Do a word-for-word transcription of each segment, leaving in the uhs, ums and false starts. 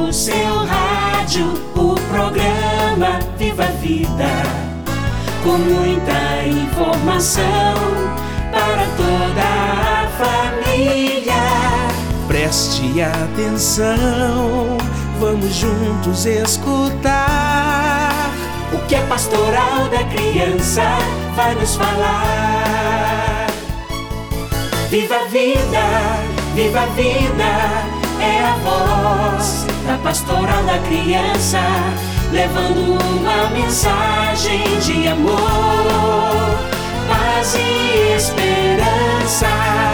no seu rádio o programa Viva a Vida, com muita informação para toda a família. Preste atenção, vamos juntos escutar o que a Pastoral da Criança vai nos falar. Viva a vida, viva a vida, é a voz da Pastoral da Criança, levando uma mensagem de amor, paz e esperança.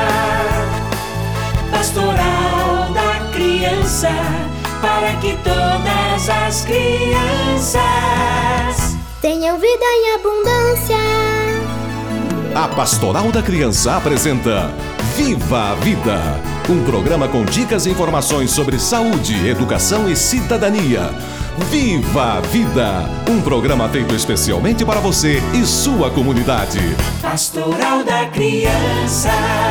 Pastoral da Criança, para que todas as crianças tenham vida em abundância. A Pastoral da Criança apresenta Viva a Vida, um programa com dicas e informações sobre saúde, educação e cidadania. Viva a Vida, um programa feito especialmente para você e sua comunidade. Pastoral da Criança.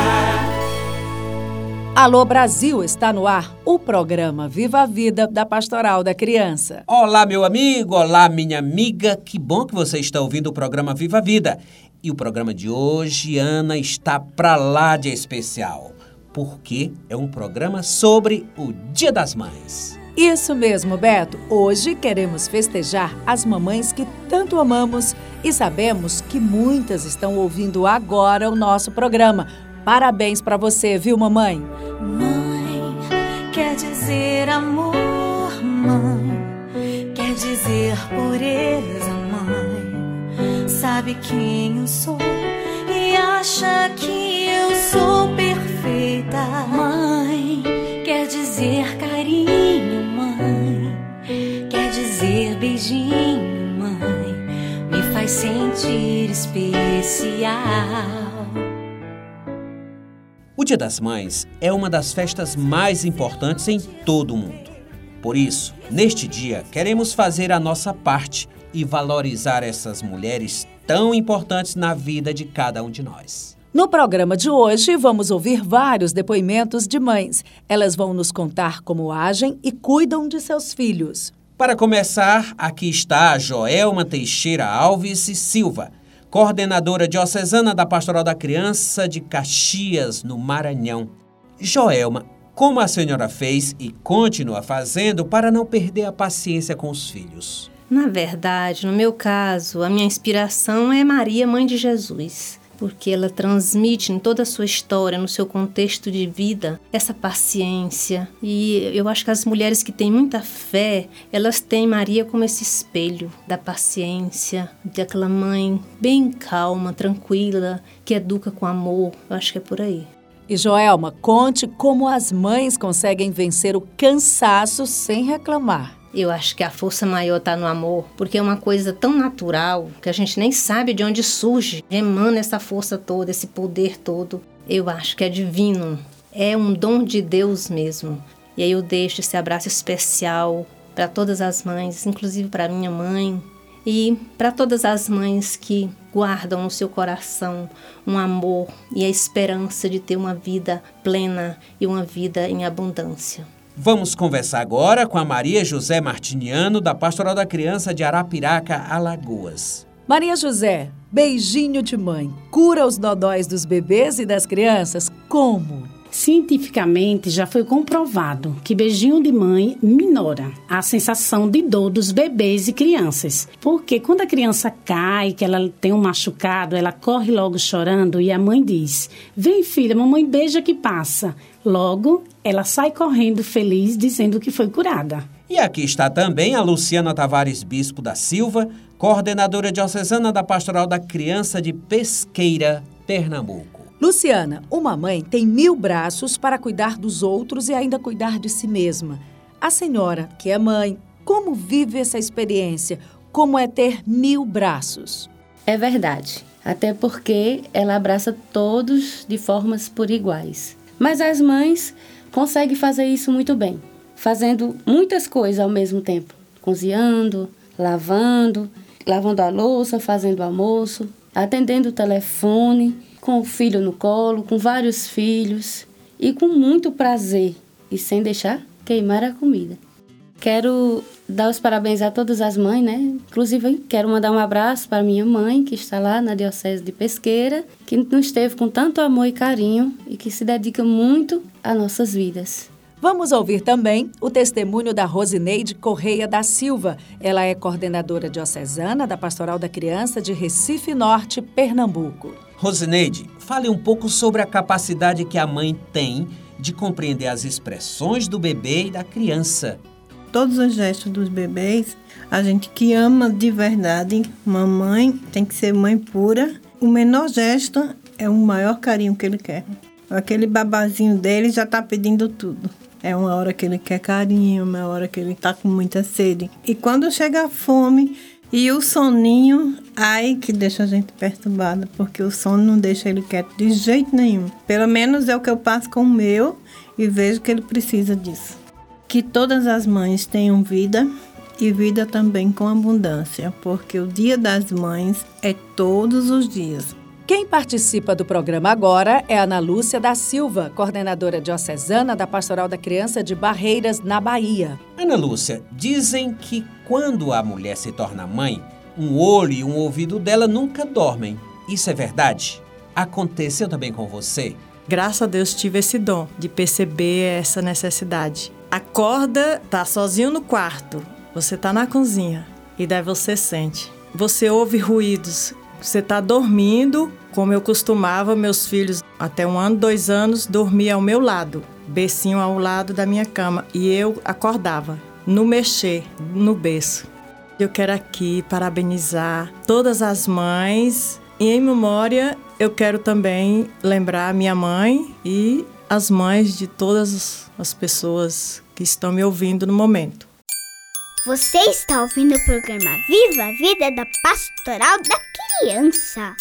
Alô Brasil, está no ar o programa Viva a Vida da Pastoral da Criança. Olá meu amigo, olá minha amiga, que bom que você está ouvindo o programa Viva a Vida. E o programa de hoje, Ana, está pra lá de especial, porque é um programa sobre o Dia das Mães. Isso mesmo, Beto. Hoje queremos festejar as mamães que tanto amamos e sabemos que muitas estão ouvindo agora o nosso programa. Parabéns pra você, viu, mamãe? Mãe quer dizer amor, mãe quer dizer pureza, mãe sabe quem eu sou e acha que eu sou perfeita. Mãe quer dizer carinho, mãe quer dizer beijinho, mãe me faz sentir especial. O Dia das Mães é uma das festas mais importantes em todo o mundo. Por isso, neste dia, queremos fazer a nossa parte e valorizar essas mulheres tão importantes na vida de cada um de nós. No programa de hoje, vamos ouvir vários depoimentos de mães. Elas vão nos contar como agem e cuidam de seus filhos. Para começar, aqui está a Joelma Teixeira Alves e Silva, coordenadora diocesana da Pastoral da Criança de Caxias, no Maranhão. Joelma, como a senhora fez e continua fazendo para não perder a paciência com os filhos? Na verdade, no meu caso, a minha inspiração é Maria, Mãe de Jesus, porque ela transmite em toda a sua história, no seu contexto de vida, essa paciência. E eu acho que as mulheres que têm muita fé, elas têm Maria como esse espelho da paciência, daquela mãe bem calma, tranquila, que educa com amor. Eu acho que é por aí. E Joelma, conte como as mães conseguem vencer o cansaço sem reclamar. Eu acho que a força maior está no amor, porque é uma coisa tão natural que a gente nem sabe de onde surge, emana essa força toda, esse poder todo. Eu acho que é divino, é um dom de Deus mesmo. E aí eu deixo esse abraço especial para todas as mães, inclusive para minha mãe, e para todas as mães que guardam no seu coração um amor e a esperança de ter uma vida plena e uma vida em abundância. Vamos conversar agora com a Maria José Martiniano, da Pastoral da Criança de Arapiraca, Alagoas. Maria José, beijinho de mãe, cura os dodóis dos bebês e das crianças? Como? Cientificamente, já foi comprovado que beijinho de mãe minora a sensação de dor dos bebês e crianças. Porque quando a criança cai, que ela tem um machucado, ela corre logo chorando e a mãe diz: "Vem, filha, mamãe beija que passa." Logo, ela sai correndo feliz, dizendo que foi curada. E aqui está também a Luciana Tavares Bispo da Silva, coordenadora diocesana da Pastoral da Criança de Pesqueira, Pernambuco. Luciana, uma mãe tem mil braços para cuidar dos outros e ainda cuidar de si mesma. A senhora, que é mãe, como vive essa experiência? Como é ter mil braços? É verdade, até porque ela abraça todos de formas por iguais. Mas as mães conseguem fazer isso muito bem, fazendo muitas coisas ao mesmo tempo. Cozinhando, lavando, lavando a louça, fazendo o almoço, atendendo o telefone, com o filho no colo, com vários filhos e com muito prazer e sem deixar queimar a comida. Quero dar os parabéns a todas as mães, né? Inclusive, quero mandar um abraço para minha mãe, que está lá na Diocese de Pesqueira, que nos teve com tanto amor e carinho e que se dedica muito às nossas vidas. Vamos ouvir também o testemunho da Rosineide Correia da Silva. Ela é coordenadora diocesana da Pastoral da Criança de Recife Norte, Pernambuco. Rosineide, fale um pouco sobre a capacidade que a mãe tem de compreender as expressões do bebê e da criança. Todos os gestos dos bebês, a gente que ama de verdade, mamãe tem que ser mãe pura. O menor gesto é o maior carinho que ele quer. Aquele babazinho dele já está pedindo tudo. É uma hora que ele quer carinho, uma hora que ele está com muita sede. E quando chega a fome e o soninho, ai que deixa a gente perturbada, porque o sono não deixa ele quieto de jeito nenhum. Pelo menos é o que eu passo com o meu e vejo que ele precisa disso. Que todas as mães tenham vida e vida também com abundância, porque o Dia das Mães é todos os dias. Quem participa do programa agora é Ana Lúcia da Silva, coordenadora diocesana da Pastoral da Criança de Barreiras, na Bahia. Ana Lúcia, dizem que quando a mulher se torna mãe, um olho e um ouvido dela nunca dormem. Isso é verdade? Aconteceu também com você? Graças a Deus tive esse dom de perceber essa necessidade. Acorda, tá sozinho no quarto, você tá na cozinha e daí você sente. Você ouve ruídos, você tá dormindo, como eu costumava, meus filhos até um ano, dois anos, dormiam ao meu lado, bercinho ao lado da minha cama e eu acordava, no mexer, no berço. Eu quero aqui parabenizar todas as mães e em memória eu quero também lembrar minha mãe e as mães de todas as pessoas que estão me ouvindo no momento. Você está ouvindo o programa Viva a Vida da Pastoral da Criança.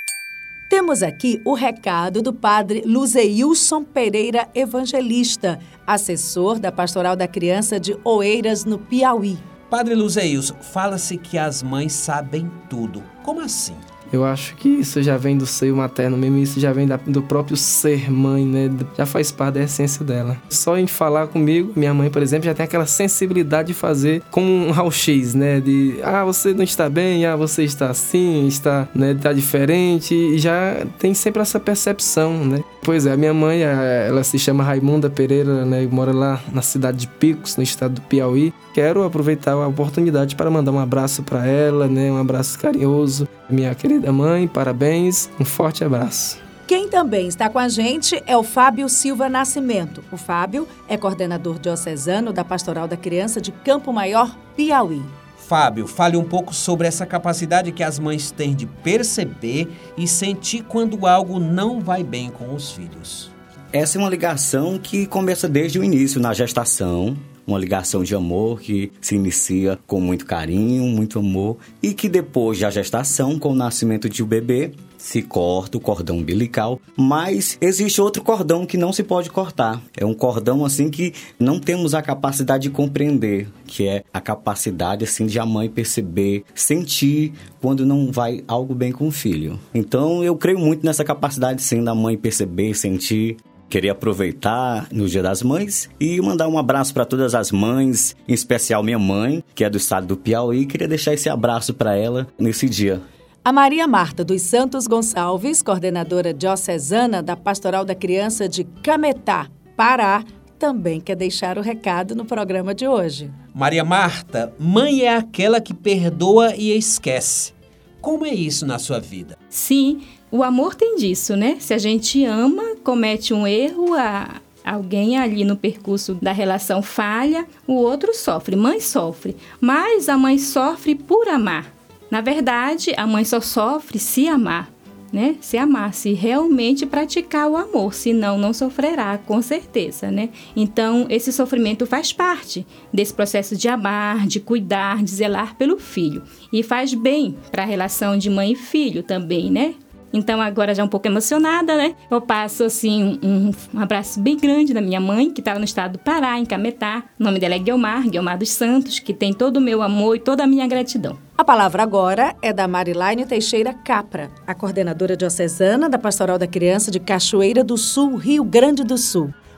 Temos aqui o recado do padre Luzeilson Pereira Evangelista, assessor da Pastoral da Criança de Oeiras, no Piauí. Padre Luzeilson, fala-se que as mães sabem tudo. Como assim? Eu acho que isso já vem do seio materno mesmo, isso já vem da, do próprio ser mãe, né? Já faz parte da essência dela. Só em falar comigo, minha mãe, por exemplo, já tem aquela sensibilidade de fazer como um raio-x, né? De, ah, você não está bem, ah, você está assim, está, né, está diferente, e já tem sempre essa percepção, né? Pois é, a minha mãe, ela se chama Raimunda Pereira, né? Mora lá na cidade de Picos, no estado do Piauí. Quero aproveitar a oportunidade para mandar um abraço para ela, né? Um abraço carinhoso. Minha querida mãe, parabéns, um forte abraço. Quem também está com a gente é o Fábio Silva Nascimento. O Fábio é coordenador diocesano da Pastoral da Criança de Campo Maior, Piauí. Fábio, fale um pouco sobre essa capacidade que as mães têm de perceber e sentir quando algo não vai bem com os filhos. Essa é uma ligação que começa desde o início, na gestação. Uma ligação de amor que se inicia com muito carinho, muito amor, e que depois da gestação, com o nascimento de um bebê, se corta o cordão umbilical, mas existe outro cordão que não se pode cortar. É um cordão assim que não temos a capacidade de compreender, que é a capacidade assim de a mãe perceber, sentir quando não vai algo bem com o filho. Então eu creio muito nessa capacidade sim da mãe perceber, sentir. Queria aproveitar no Dia das Mães e mandar um abraço para todas as mães, em especial minha mãe, que é do estado do Piauí. Queria deixar esse abraço para ela nesse dia. A Maria Marta dos Santos Gonçalves, coordenadora diocesana da Pastoral da Criança de Cametá, Pará, também quer deixar o recado no programa de hoje. Maria Marta, mãe é aquela que perdoa e esquece. Como é isso na sua vida? Sim, o amor tem disso, né? Se a gente ama, comete um erro, a, alguém ali no percurso da relação falha, o outro sofre, mãe sofre. Mas a mãe sofre por amar. Na verdade, a mãe só sofre se amar, né? Se amar, se realmente praticar o amor, senão não sofrerá, com certeza, né? Então, esse sofrimento faz parte desse processo de amar, de cuidar, de zelar pelo filho. E faz bem para a relação de mãe e filho também, né? Então, agora já um pouco emocionada, né? Eu passo, assim, um, um abraço bem grande da minha mãe, que está no estado do Pará, em Cametá. O nome dela é Guilmar, Guilmar dos Santos, que tem todo o meu amor e toda a minha gratidão. A palavra agora é da Marilaine Teixeira Capra, a coordenadora diocesana da Pastoral da Criança de Cachoeira do Sul, Rio Grande do Sul.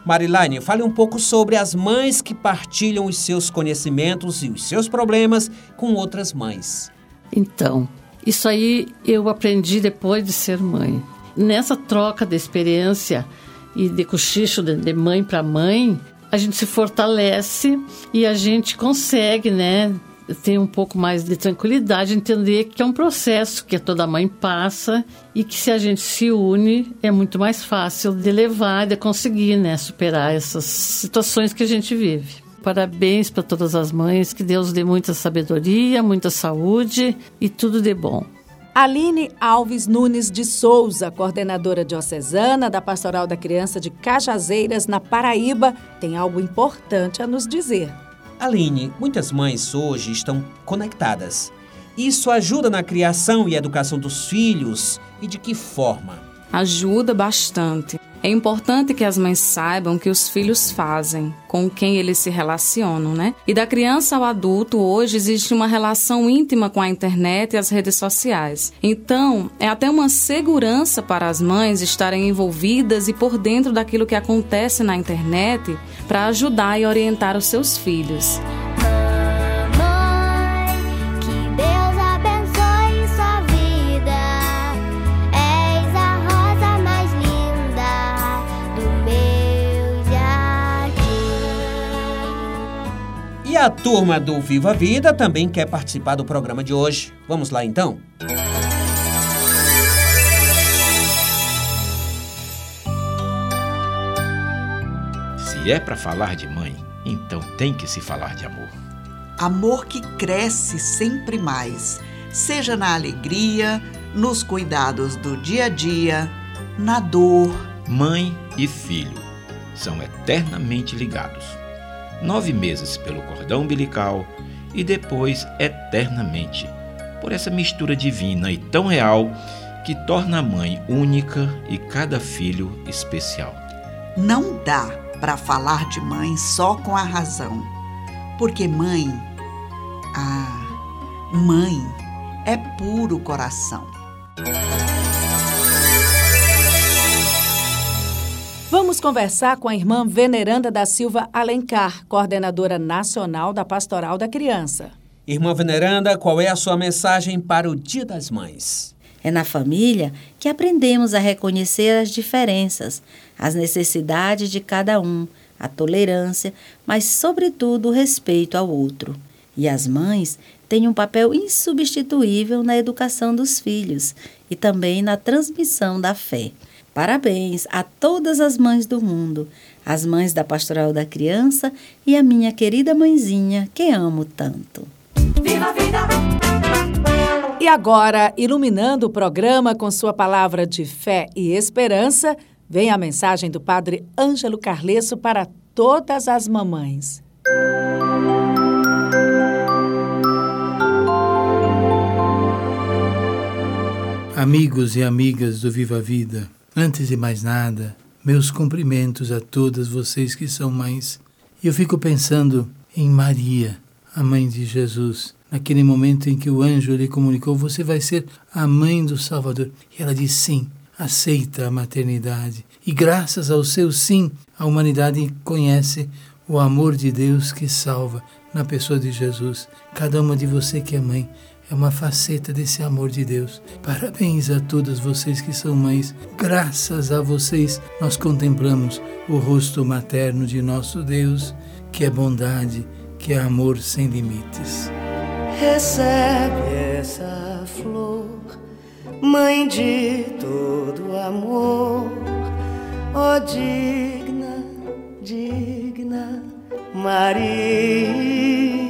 Marilaine, fale um pouco sobre as mães que partilham os seus conhecimentos e os seus problemas com outras mães. Então, isso aí eu aprendi depois de ser mãe. Nessa troca de experiência e de cochicho de mãe para mãe, a gente se fortalece e a gente consegue, né, ter um pouco mais de tranquilidade, entender que é um processo que toda mãe passa e que se a gente se une é muito mais fácil de levar, de conseguir, né, superar essas situações que a gente vive. Parabéns para todas as mães, que Deus dê muita sabedoria, muita saúde e tudo de bom. Aline Alves Nunes de Souza, coordenadora diocesana da Pastoral da Criança de Cajazeiras, na Paraíba, tem algo importante a nos dizer. Aline, muitas mães hoje estão conectadas. Isso ajuda na criação e educação dos filhos? E de que forma? Ajuda bastante. É importante que as mães saibam o que os filhos fazem, com quem eles se relacionam, né? E da criança ao adulto, hoje existe uma relação íntima com a internet e as redes sociais. Então, é até uma segurança para as mães estarem envolvidas e por dentro daquilo que acontece na internet para ajudar e orientar os seus filhos. E a turma do Viva a Vida também quer participar do programa de hoje. Vamos lá, então? Se é para falar de mãe, então tem que se falar de amor. Amor que cresce sempre mais, seja na alegria, nos cuidados do dia a dia, na dor. Mãe e filho são eternamente ligados. Nove meses pelo cordão umbilical e depois eternamente, por essa mistura divina e tão real que torna a mãe única e cada filho especial. Não dá para falar de mãe só com a razão, porque mãe, ah, mãe é puro coração. Vamos conversar com a irmã Veneranda da Silva Alencar, coordenadora nacional da Pastoral da Criança. Irmã Veneranda, qual é a sua mensagem para o Dia das Mães? É na família que aprendemos a reconhecer as diferenças, as necessidades de cada um, a tolerância, mas, sobretudo, o respeito ao outro. E as mães têm um papel insubstituível na educação dos filhos e também na transmissão da fé. Parabéns a todas as mães do mundo, as mães da Pastoral da Criança e a minha querida mãezinha, que amo tanto. Viva a vida! E agora, iluminando o programa com sua palavra de fé e esperança, vem a mensagem do Padre Ângelo Carlesso para todas as mamães. Amigos e amigas do Viva a Vida, antes de mais nada, meus cumprimentos a todas vocês que são mães. E eu fico pensando em Maria, a mãe de Jesus, naquele momento em que o anjo lhe comunicou: você vai ser a mãe do Salvador. E ela diz sim, aceita a maternidade. E graças ao seu sim, a humanidade conhece o amor de Deus que salva na pessoa de Jesus. Cada uma de você que é mãe é uma faceta desse amor de Deus. Parabéns a todas vocês que são mães. Graças a vocês, nós contemplamos o rosto materno de nosso Deus, que é bondade, que é amor sem limites. Recebe essa flor, mãe de todo amor, ó digna, digna Maria.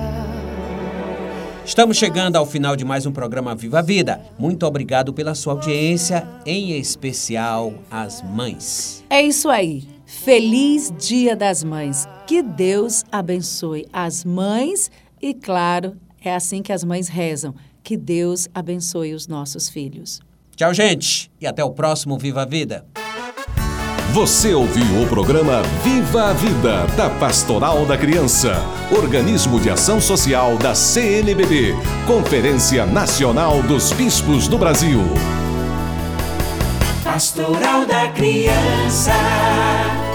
Estamos chegando ao final de mais um programa Viva a Vida. Muito obrigado pela sua audiência, em especial às mães. É isso aí. Feliz Dia das Mães. Que Deus abençoe as mães e, claro, é assim que as mães rezam. Que Deus abençoe os nossos filhos. Tchau, gente, e até o próximo Viva a Vida. Você ouviu o programa Viva a Vida, da Pastoral da Criança, organismo de ação social da C N B B, Conferência Nacional dos Bispos do Brasil. Pastoral da Criança.